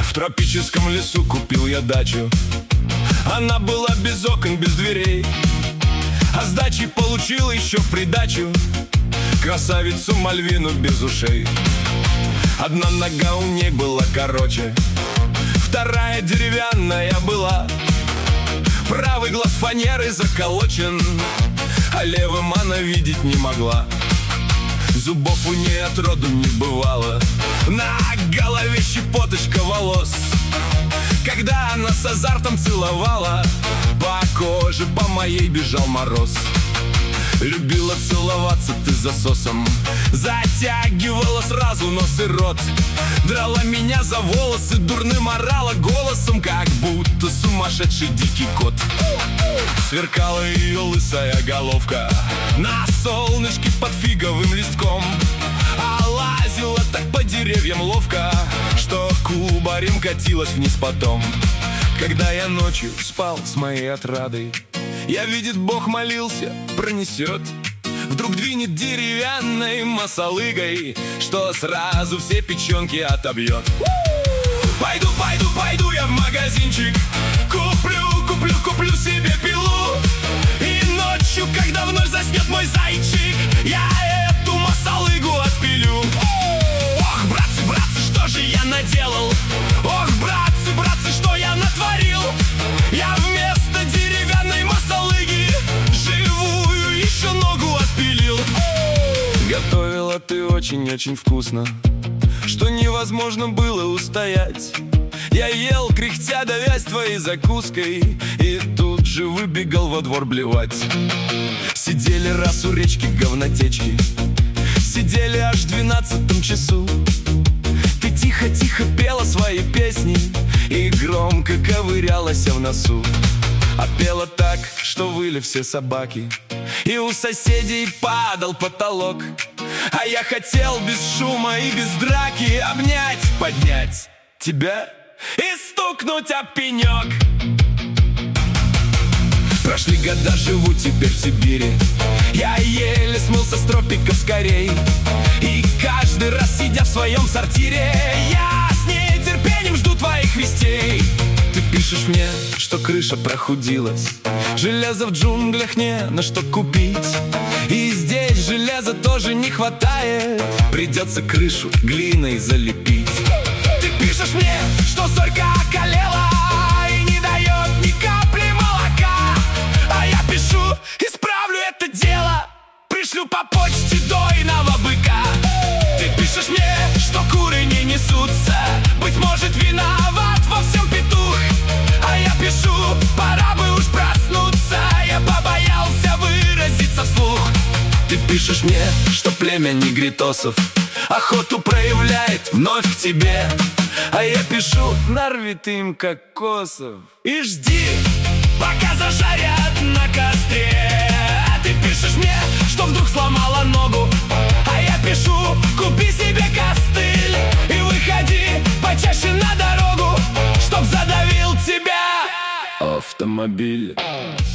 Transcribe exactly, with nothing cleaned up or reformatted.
В тропическом лесу купил я дачу. Она была без окон, без дверей, а сдачи получил еще в придачу красавицу Мальвину без ушей. Одна нога у ней была короче, вторая деревянная была. Правый глаз фанерой заколочен, а левым она видеть не могла. Зубов у ней отроду не бывало, на голове щепоточка волос. Когда она с азартом целовала, по коже по моей бежал мороз. Любила целоваться ты засосом, затягивала сразу нос и рот. Драла меня за волосы, дурным орала голосом, как будто сумасшедший дикий кот. Сверкала ее лысая головка на солнышке под фиговым листком, а лазила так по деревьям ловко, что кубарем катилась вниз потом. Когда я ночью спал с моей отрадой, я, видит Бог, молился, пронесет. Вдруг двинет деревянной масалыгой, что сразу все печенки отобьет. Пойду, пойду, пойду я в магазинчик, Куплю, куплю, куплю себе пилу. И ночью, когда вновь заснет мой зайчик, я эту масалыгу отпилю. Ох, братцы, братцы, что же я наделал? Ох, братцы, братцы, что я натворил? Я вместо деревянной масалыги живую еще ногу отпилил. Готовила ты очень-очень вкусно, что невозможно было устоять. Я ел, кряхтя, давясь твоей закуской, и тут же выбегал во двор блевать. Сидели раз у речки говнотечки, сидели аж в двенадцатом часу. Ты тихо-тихо пела свои песни и громко ковырялась в носу. А пела так, что выли все собаки, и у соседей падал потолок. А я хотел без шума и без драки обнять, поднять тебя и стукнуть об пенек. Прошли года, живу теперь в Сибири, я еле смылся с тропиков скорей. И каждый раз, сидя в своем сортире, я с нетерпением жду твоих вестей. Ты пишешь мне, что крыша прохудилась, железа в джунглях не на что купить, и здесь железа тоже не хватает, придется крышу глиной залепить. Ты пишешь мне, что зорька околела и не дает ни капли молока, а я пишу, исправлю это дело, пришлю по почте дойного быка. Ты пишешь мне, что куры не несутся, быть может, виноват во всем петух, а я пишу, пора бы уж проснуться, я побоялся выразиться вслух. Ты пишешь мне, что племя негритосов охоту проявляет вновь к тебе, а я пишу, нарви ты им кокосов и жди, пока зажарят на костре. Ты пишешь мне, что вдруг сломала ногу, а я пишу, купи себе костыль и выходи почаще на дорогу, чтоб задавил тебя автомобиль.